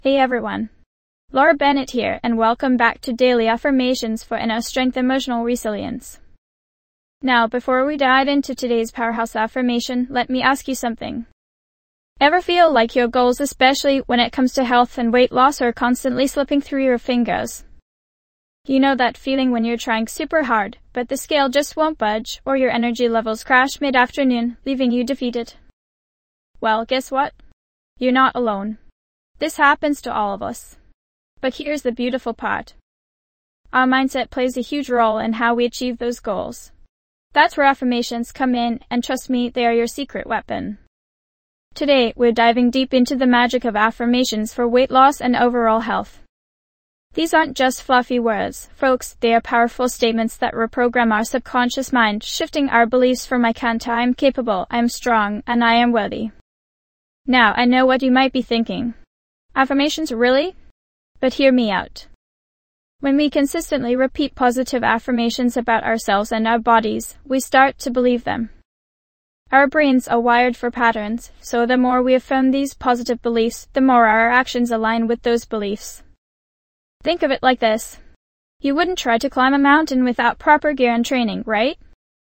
Hey everyone, Laura Bennett here, and welcome back to Daily Affirmations for Inner Strength Emotional Resilience. Now, before we dive into today's powerhouse affirmation, let me ask you something. Ever feel like your goals, especially when it comes to health and weight loss, are constantly slipping through your fingers? You know that feeling when you're trying super hard, but the scale just won't budge, or your energy levels crash mid-afternoon, leaving you defeated? Well, guess what? You're not alone. This happens to all of us. But here's the beautiful part. Our mindset plays a huge role in how we achieve those goals. That's where affirmations come in, and trust me, they are your secret weapon. Today, we're diving deep into the magic of affirmations for weight loss and overall health. These aren't just fluffy words, folks, they are powerful statements that reprogram our subconscious mind, shifting our beliefs from I can't to I am capable, I am strong, and I am worthy. Now, I know what you might be thinking. Affirmations, really? But hear me out. When we consistently repeat positive affirmations about ourselves and our bodies, we start to believe them. Our brains are wired for patterns, so the more we affirm these positive beliefs, the more our actions align with those beliefs. Think of it like this. You wouldn't try to climb a mountain without proper gear and training, right?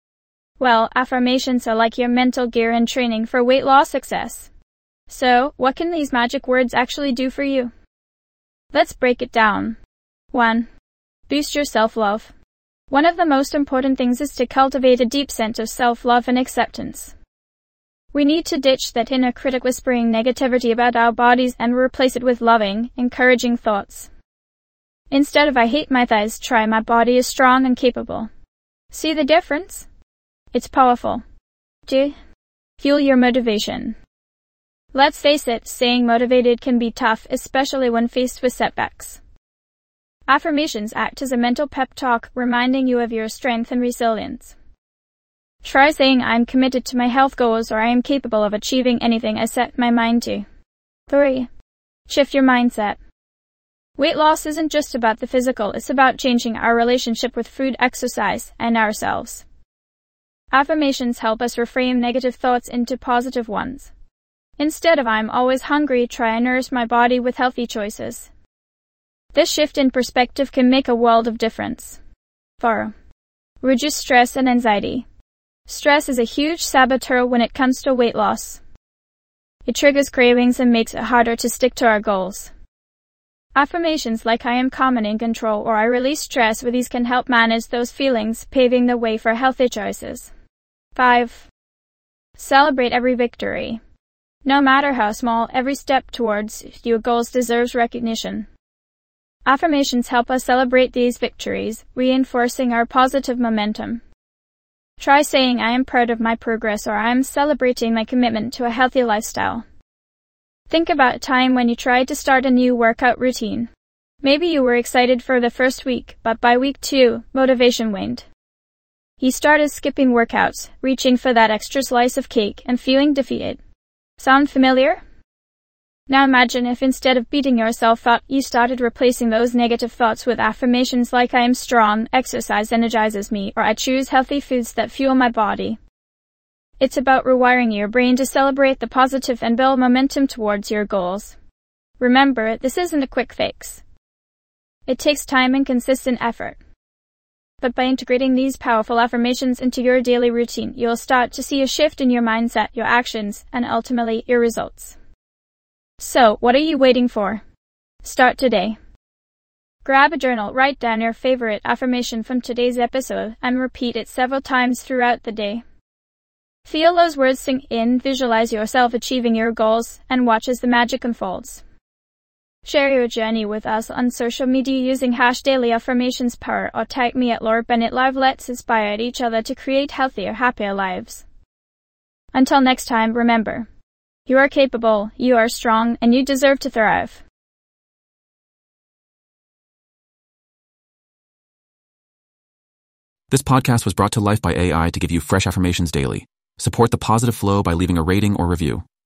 Well, affirmations are like your mental gear and training for weight loss success. So, what can these magic words actually do for you? Let's break it down. 1. Boost your self-love. One of the most important things is to cultivate a deep sense of self-love and acceptance. We need to ditch that inner critic whispering negativity about our bodies and replace it with loving, encouraging thoughts. Instead of I hate my thighs, try my body is strong and capable. See the difference? It's powerful. 2. Fuel your motivation. Let's face it, staying motivated can be tough, especially when faced with setbacks. Affirmations act as a mental pep talk, reminding you of your strength and resilience. Try saying I'm committed to my health goals, or I am capable of achieving anything I set my mind to. 3. Shift your mindset. Weight loss isn't just about the physical, it's about changing our relationship with food, exercise, and ourselves. Affirmations help us reframe negative thoughts into positive ones. Instead of I'm always hungry, try I nourish my body with healthy choices. This shift in perspective can make a world of difference. 4. Reduce stress and anxiety. Stress is a huge saboteur when it comes to weight loss. It triggers cravings and makes it harder to stick to our goals. Affirmations like I am calm and in control, or I release stress with ease, can help manage those feelings, paving the way for healthy choices. 5. Celebrate every victory. No matter how small, every step towards your goals deserves recognition. Affirmations help us celebrate these victories, reinforcing our positive momentum. Try saying I am proud of my progress, or I am celebrating my commitment to a healthy lifestyle. Think about a time when you tried to start a new workout routine. Maybe you were excited for the first week, but by week 2, motivation waned. You started skipping workouts, reaching for that extra slice of cake, and feeling defeated. Sound familiar? Now imagine if instead of beating yourself up, you started replacing those negative thoughts with affirmations like I am strong, exercise energizes me, or I choose healthy foods that fuel my body. It's about rewiring your brain to celebrate the positive and build momentum towards your goals. Remember, this isn't a quick fix. It takes time and consistent effort. But by integrating these powerful affirmations into your daily routine, you'll start to see a shift in your mindset, your actions, and ultimately your results. So, what are you waiting for? Start today. Grab a journal, write down your favorite affirmation from today's episode, and repeat it several times throughout the day. Feel those words sink in, visualize yourself achieving your goals, and watch as the magic unfolds. Share your journey with us on social media using #DailyAffirmationsPower, or tag me at Laura Bennett Live. Let's inspire each other to create healthier, happier lives. Until next time, remember, you are capable, you are strong, and you deserve to thrive. This podcast was brought to life by AI to give you fresh affirmations daily. Support the positive flow by leaving a rating or review.